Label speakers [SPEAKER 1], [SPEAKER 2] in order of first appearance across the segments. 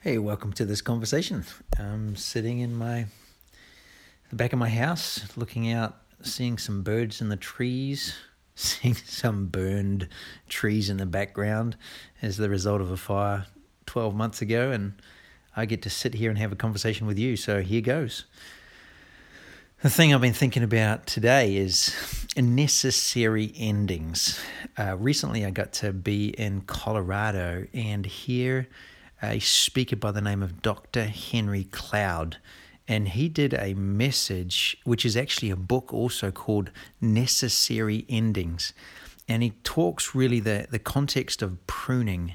[SPEAKER 1] Hey, welcome to this conversation. I'm sitting in the back of my house, looking out, seeing some birds in the trees, seeing some burned trees in the background as the result of a fire 12 months ago, and I get to sit here and have a conversation with you, so here goes. The thing I've been thinking about today is necessary endings. Recently I got to be in Colorado and hear a speaker by the name of Dr. Henry Cloud, and he did a message, which is actually a book also called Necessary Endings, and he talks really the context of pruning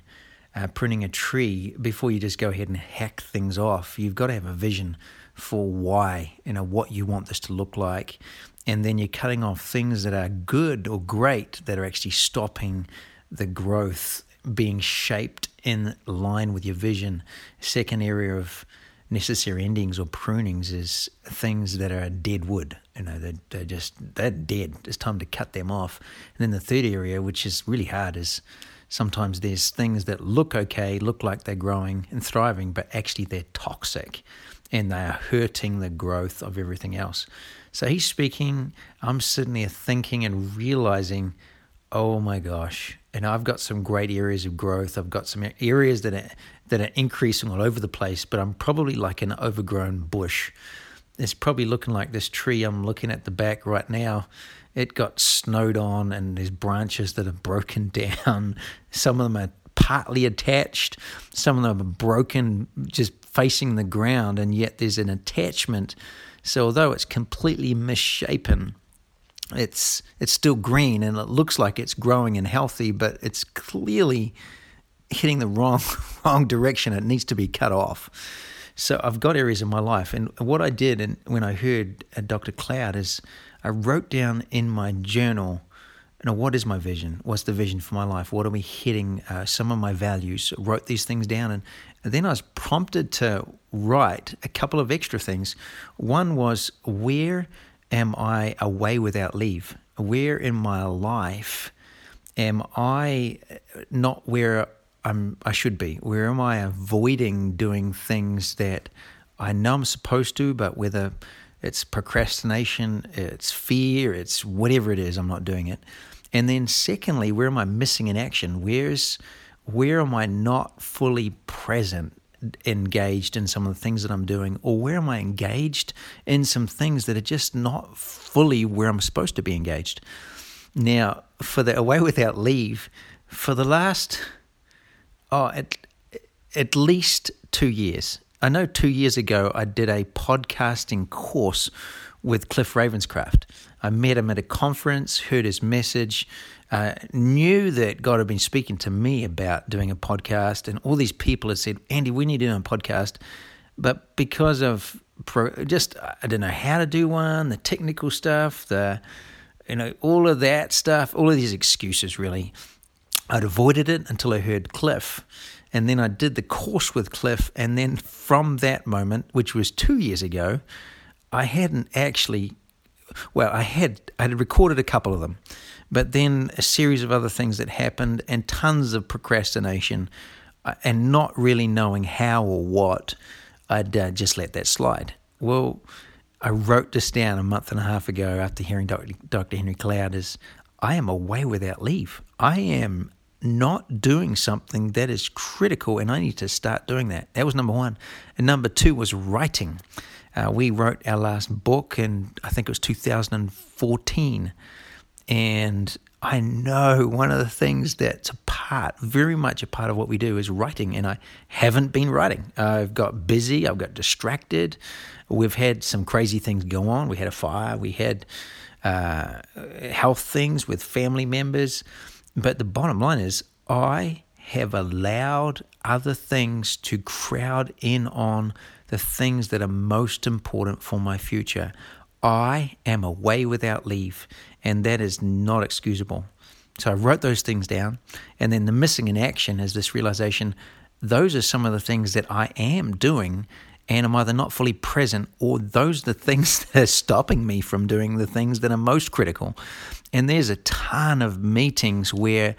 [SPEAKER 1] a tree. Before you just go ahead and hack things off, you've got to have a vision for why, what you want this to look like, and then you're cutting off things that are good or great that are actually stopping the growth being shaped in line with your vision. Second area of necessary endings or prunings is things that are dead wood. They're dead. It's time to cut them off. And then the third area, which is really hard, is sometimes there's things that look okay, look like they're growing and thriving, but actually they're toxic and they are hurting the growth of everything else. So he's speaking, I'm sitting there thinking and realizing, oh my gosh, and I've got some great areas of growth. I've got some areas that are increasing all over the place, but I'm probably like an overgrown bush. It's probably looking like this tree I'm looking at the back right now. It got snowed on and there's branches that are broken down. Some of them are partly attached. Some of them are broken, just facing the ground, and yet there's an attachment. So although it's completely misshapen, it's still green and it looks like it's growing and healthy, but it's clearly hitting the wrong direction. It needs to be cut off. So I've got areas in my life, and what I did when I heard Dr. Cloud is I wrote down in my journal, what is my vision? What's the vision for my life? What are we hitting? Some of my values. I wrote these things down, and then I was prompted to write a couple of extra things. One was, where am I away without leave? Where in my life am I not where I should be? Where am I avoiding doing things that I know I'm supposed to, but whether it's procrastination, it's fear, it's whatever it is, I'm not doing it. And then secondly, where am I missing in action? Where am I not fully present, engaged in some of the things that I'm doing, or where am I engaged in some things that are just not fully where I'm supposed to be engaged? Now, for the away without leave, for the last at least 2 years. I know 2 years ago I did a podcasting course with Cliff Ravenscraft. I met him at a conference, heard his message, knew that God had been speaking to me about doing a podcast, and all these people had said, Andy, we need to do a podcast. But because of I didn't know how to do one, the technical stuff, all of that stuff, all of these excuses really, I'd avoided it until I heard Cliff. And then I did the course with Cliff, and then from that moment, which was 2 years ago, I had recorded a couple of them, but then a series of other things that happened and tons of procrastination and not really knowing how or what, I'd just let that slide. Well, I wrote this down a month and a half ago after hearing Dr. Henry Cloud is, I am away without leave. I am not doing something that is critical, and I need to start doing that. That was number one. And number two was writing. We wrote our last book, and I think it was 2014. And I know one of the things that's very much a part of what we do is writing, and I haven't been writing. I've got busy, I've got distracted. We've had some crazy things go on. We had a fire, we had health things with family members. But the bottom line is I have allowed other things to crowd in on the things that are most important for my future. I am away without leave, and that is not excusable. So I wrote those things down, and then the missing in action is this realization, those are some of the things that I am doing, and I'm either not fully present, or those are the things that are stopping me from doing the things that are most critical. And there's a ton of meetings where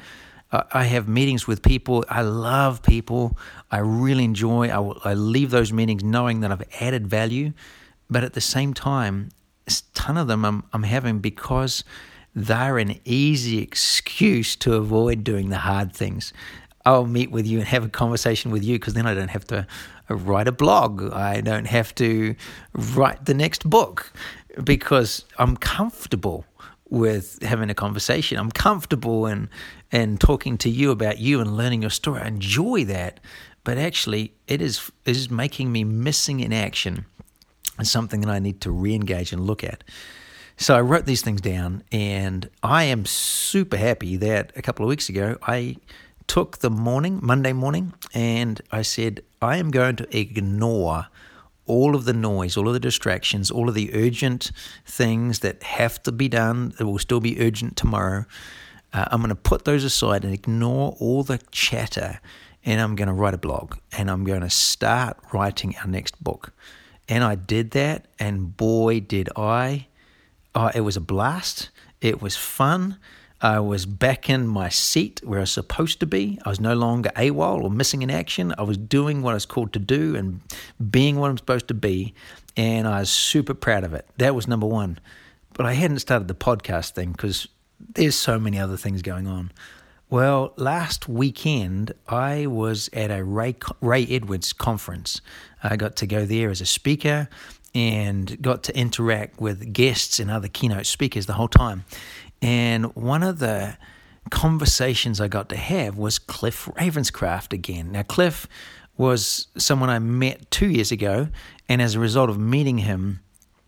[SPEAKER 1] I have meetings with people. I love people. I really enjoy. I leave those meetings knowing that I've added value, but at the same time, a ton of them I'm having because they're an easy excuse to avoid doing the hard things. I'll meet with you and have a conversation with you because then I don't have to write a blog. I don't have to write the next book because I'm comfortable with having a conversation. I'm comfortable and talking to you about you and learning your story. I enjoy that, but actually it is making me missing in action. It's something that I need to re-engage and look at. So I wrote these things down, and I am super happy that a couple of weeks ago I took the Monday morning, and I said, I am going to ignore all of the noise, all of the distractions, all of the urgent things that have to be done, that will still be urgent tomorrow. I'm going to put those aside and ignore all the chatter, and I'm going to write a blog, and I'm going to start writing our next book. And I did that, and boy, did I. Oh, it was a blast. It was fun. I was back in my seat where I was supposed to be. I was no longer AWOL or missing in action. I was doing what I was called to do and being what I'm supposed to be, and I was super proud of it. That was number one. But I hadn't started the podcast thing because there's so many other things going on. Well, last weekend, I was at a Ray Edwards conference. I got to go there as a speaker and got to interact with guests and other keynote speakers the whole time. And one of the conversations I got to have was Cliff Ravenscraft again. Now, Cliff was someone I met 2 years ago, and as a result of meeting him,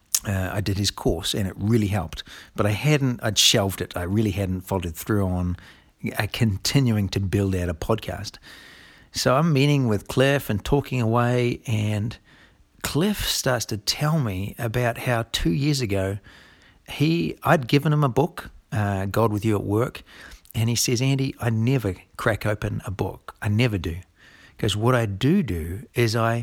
[SPEAKER 1] I did his course, and it really helped. But I'd shelved it. I really hadn't followed through on continuing to build out a podcast. So I'm meeting with Cliff and talking away, and Cliff starts to tell me about how 2 years ago I'd given him a book, God With You at Work, and he says, Andy, I never crack open a book. I never do. Because what I do is I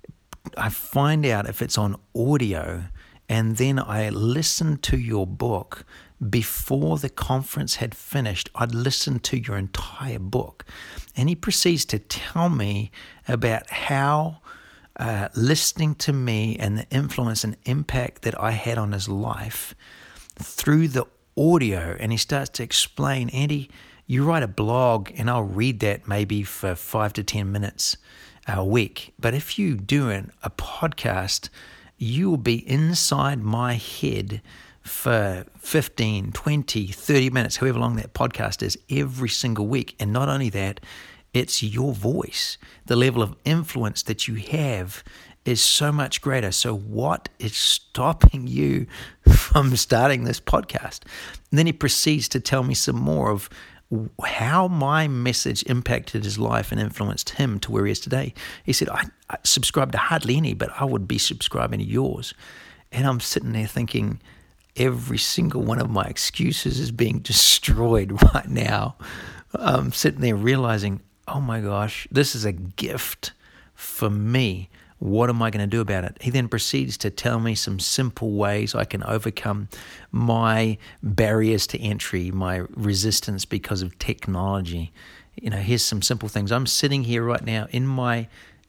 [SPEAKER 1] find out if it's on audio, and then I listen to your book before the conference had finished. I'd listen to your entire book. And he proceeds to tell me about how listening to me and the influence and impact that I had on his life through the audio. And he starts to explain, Andy, you write a blog and I'll read that maybe for 5 to 10 minutes a week. But if you do a podcast, you will be inside my head for 15, 20, 30 minutes, however long that podcast is, every single week. And not only that, it's your voice. The level of influence that you have is so much greater. So what is stopping you from starting this podcast? And then he proceeds to tell me some more of how my message impacted his life and influenced him to where he is today. He said, I subscribe to hardly any, but I would be subscribing to yours. And I'm sitting there thinking, every single one of my excuses is being destroyed right now. I'm sitting there realizing, oh my gosh, this is a gift for me. What am I going to do about it? He then proceeds to tell me some simple ways I can overcome my barriers to entry, my resistance because of technology. Here's some simple things. I'm sitting here right now in my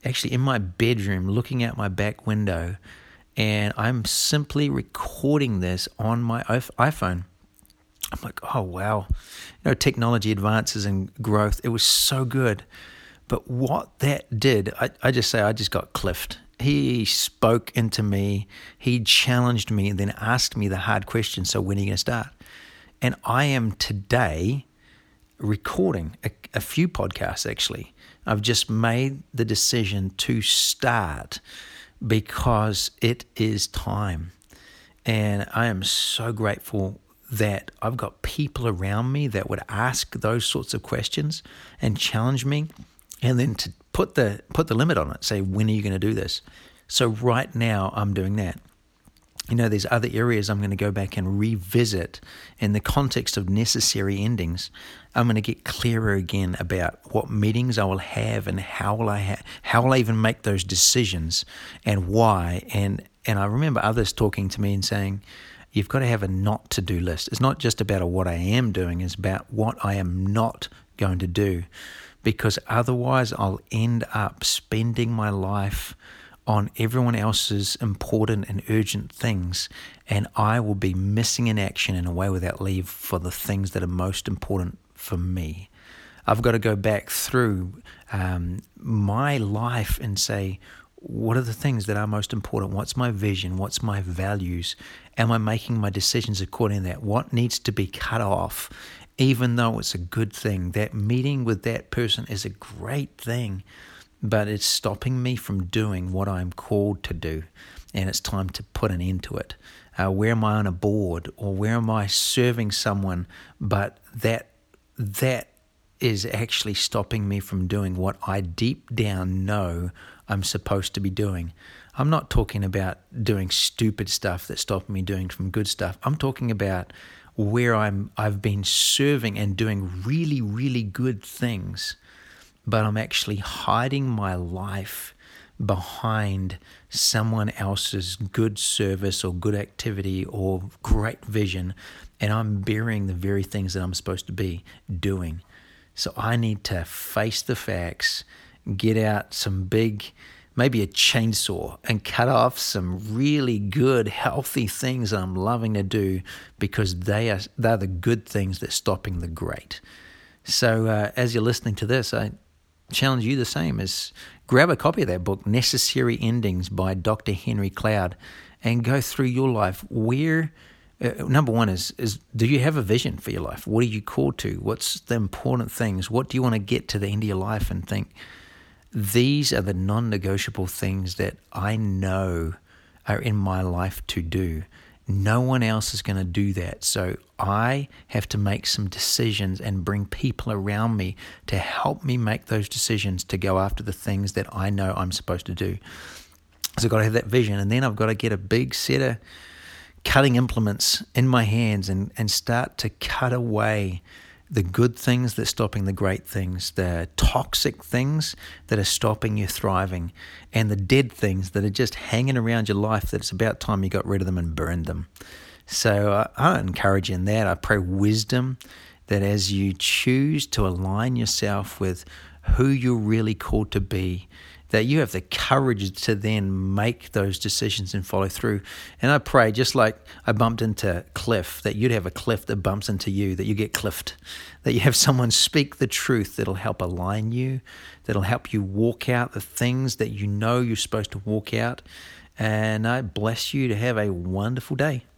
[SPEAKER 1] bedroom looking out my back window, and I'm simply recording this on my iPhone. I'm like, oh, wow. Technology advances and growth. It was so good. But what that did, I just got cliffed. He spoke into me. He challenged me and then asked me the hard question, so when are you going to start? And I am today recording a few podcasts, actually. I've just made the decision to start because it is time. And I am so grateful that I've got people around me that would ask those sorts of questions and challenge me, and then to put the limit on it, say, when are you going to do this? So right now I'm doing that. There's other areas I'm going to go back and revisit in the context of necessary endings. I'm going to get clearer again about what meetings I will have and how will I even make those decisions and why. And I remember others talking to me and saying, you've got to have a not to-do list. It's not just about what I am doing, it's about what I am not going to do, because otherwise I'll end up spending my life on everyone else's important and urgent things, and I will be missing in action in a way without leave for the things that are most important for me. I've got to go back through my life and say, what are the things that are most important? What's my vision? What's my values? Am I making my decisions according to that? What needs to be cut off, even though it's a good thing? That meeting with that person is a great thing, but it's stopping me from doing what I'm called to do, and it's time to put an end to it. Where am I on a board, or where am I serving someone, but that is actually stopping me from doing what I deep down know I'm supposed to be doing. I'm not talking about doing stupid stuff that's stopping me doing from good stuff. I'm talking about where I've been serving and doing really, really good things, but I'm actually hiding my life behind someone else's good service or good activity or great vision, and I'm burying the very things that I'm supposed to be doing. So I need to face the facts, get out some big, maybe a chainsaw, and cut off some really good, healthy things that I'm loving to do, because they're the good things that's stopping the great. So as you're listening to this, I challenge you the same, is grab a copy of that book, Necessary Endings by Dr. Henry Cloud, and go through your life. Where number one is do you have a vision for your life? What are you called to? What's the important things? What do you want to get to the end of your life and think, these are the non-negotiable things that I know are in my life to do. No one else is going to do that. So I have to make some decisions and bring people around me to help me make those decisions to go after the things that I know I'm supposed to do. So I've got to have that vision, and then I've got to get a big set of cutting implements in my hands and start to cut away the good things that are stopping the great things, the toxic things that are stopping you thriving, and the dead things that are just hanging around your life that it's about time you got rid of them and burned them. So I encourage you in that. I pray wisdom that as you choose to align yourself with who you're really called to be, that you have the courage to then make those decisions and follow through. And I pray, just like I bumped into Cliff, that you'd have a Cliff that bumps into you, that you get cliffed, that you have someone speak the truth that'll help align you, that'll help you walk out the things that you know you're supposed to walk out. And I bless you to have a wonderful day.